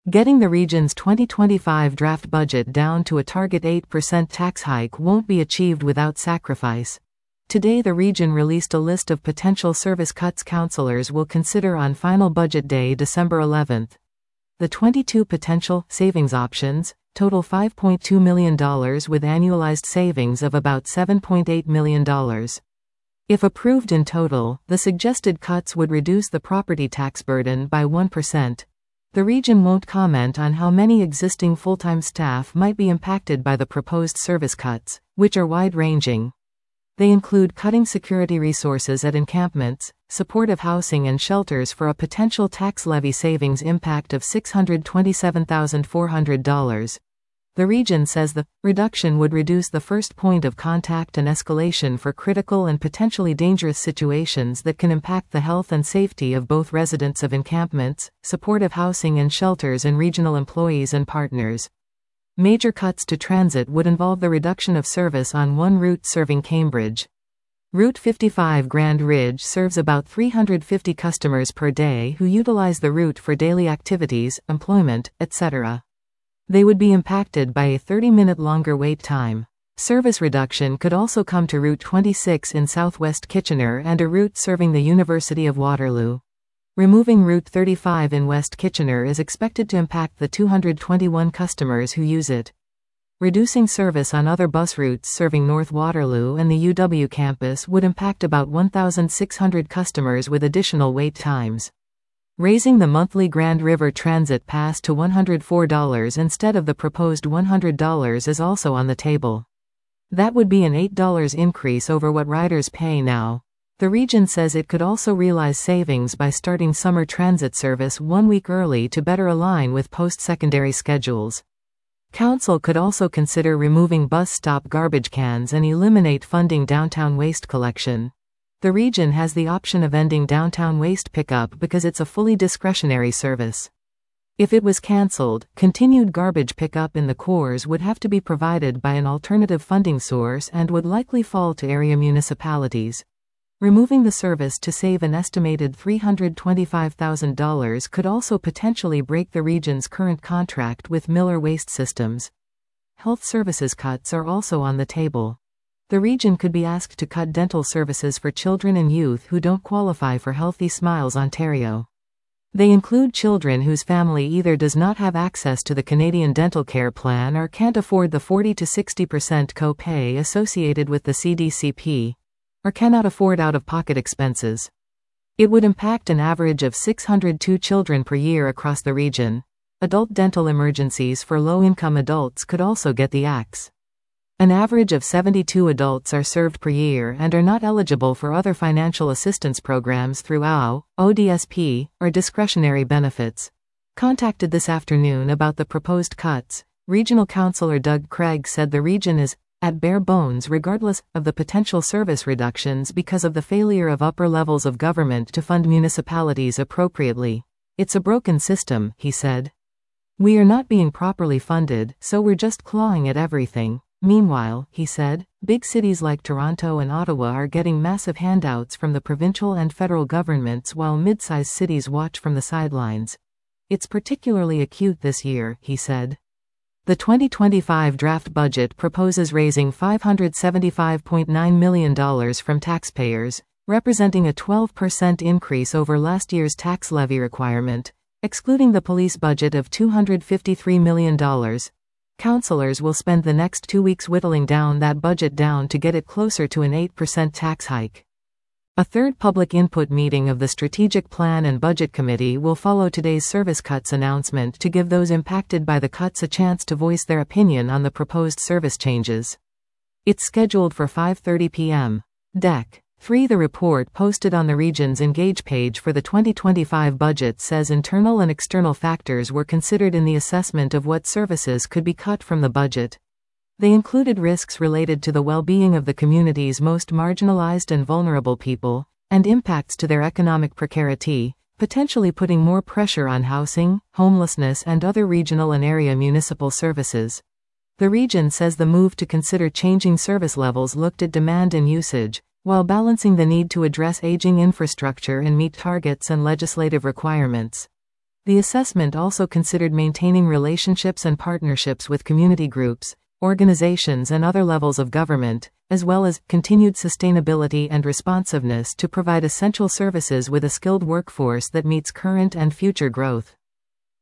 Getting the region's 2025 draft budget down to a target 8% tax hike won't be achieved without sacrifice. Today the region released a list of potential service cuts councillors will consider on final budget day December 11th. The 22 potential savings options total $5.2 million with annualized savings of about $7.8 million. If approved in total, the suggested cuts would reduce the property tax burden by 1%. The region won't comment on how many existing full-time staff might be impacted by the proposed service cuts, which are wide-ranging. They include cutting security resources at encampments, supportive housing and shelters for a potential tax levy savings impact of $627,400. The region says the reduction would reduce the first point of contact and escalation for critical and potentially dangerous situations that can impact the health and safety of both residents of encampments, supportive housing and shelters and regional employees and partners. Major cuts to transit would involve the reduction of service on one route serving Cambridge. Route 55 Grand Ridge serves about 350 customers per day who utilize the route for daily activities, employment, etc. They would be impacted by a 30-minute longer wait time. Service reduction could also come to Route 26 in southwest Kitchener and a route serving the University of Waterloo. Removing Route 35 in West Kitchener is expected to impact the 221 customers who use it. Reducing service on other bus routes serving North Waterloo and the UW campus would impact about 1,600 customers with additional wait times. Raising the monthly Grand River Transit Pass to $104 instead of the proposed $100 is also on the table. That would be an $8 increase over what riders pay now. The region says it could also realize savings by starting summer transit service 1 week early to better align with post-secondary schedules. Council could also consider removing bus stop garbage cans and eliminate funding downtown waste collection. The region has the option of ending downtown waste pickup because it's a fully discretionary service. If it was cancelled, continued garbage pickup in the cores would have to be provided by an alternative funding source and would likely fall to area municipalities. Removing the service to save an estimated $325,000 could also potentially break the region's current contract with Miller Waste Systems. Health services cuts are also on the table. The region could be asked to cut dental services for children and youth who don't qualify for Healthy Smiles Ontario. They include children whose family either does not have access to the Canadian Dental Care Plan or can't afford the 40 to 60% co-pay associated with the CDCP, or cannot afford out-of-pocket expenses. It would impact an average of 602 children per year across the region. Adult dental emergencies for low-income adults could also get the axe. An average of 72 adults are served per year and are not eligible for other financial assistance programs through OW, ODSP, or discretionary benefits. Contacted this afternoon about the proposed cuts, Regional Councillor Doug Craig said the region is at bare bones regardless of the potential service reductions because of the failure of upper levels of government to fund municipalities appropriately. It's a broken system, he said. We are not being properly funded, so we're just clawing at everything. Meanwhile, he said, big cities like Toronto and Ottawa are getting massive handouts from the provincial and federal governments while mid-sized cities watch from the sidelines. It's particularly acute this year, he said. The 2025 draft budget proposes raising $575.9 million from taxpayers, representing a 12% increase over last year's tax levy requirement, excluding the police budget of $253 million. Councillors will spend the next 2 weeks whittling down that budget down to get it closer to an 8% tax hike. A third public input meeting of the Strategic Plan and Budget Committee will follow today's service cuts announcement to give those impacted by the cuts a chance to voice their opinion on the proposed service changes. It's scheduled for 5:30 p.m. Dec. 3. The report posted on the region's Engage page for the 2025 budget says internal and external factors were considered in the assessment of what services could be cut from the budget. They included risks related to the well-being of the community's most marginalized and vulnerable people, and impacts to their economic precarity, potentially putting more pressure on housing, homelessness and other regional and area municipal services. The region says the move to consider changing service levels looked at demand and usage, while balancing the need to address aging infrastructure and meet targets and legislative requirements. The assessment also considered maintaining relationships and partnerships with community groups, organizations and other levels of government, as well as continued sustainability and responsiveness to provide essential services with a skilled workforce that meets current and future growth.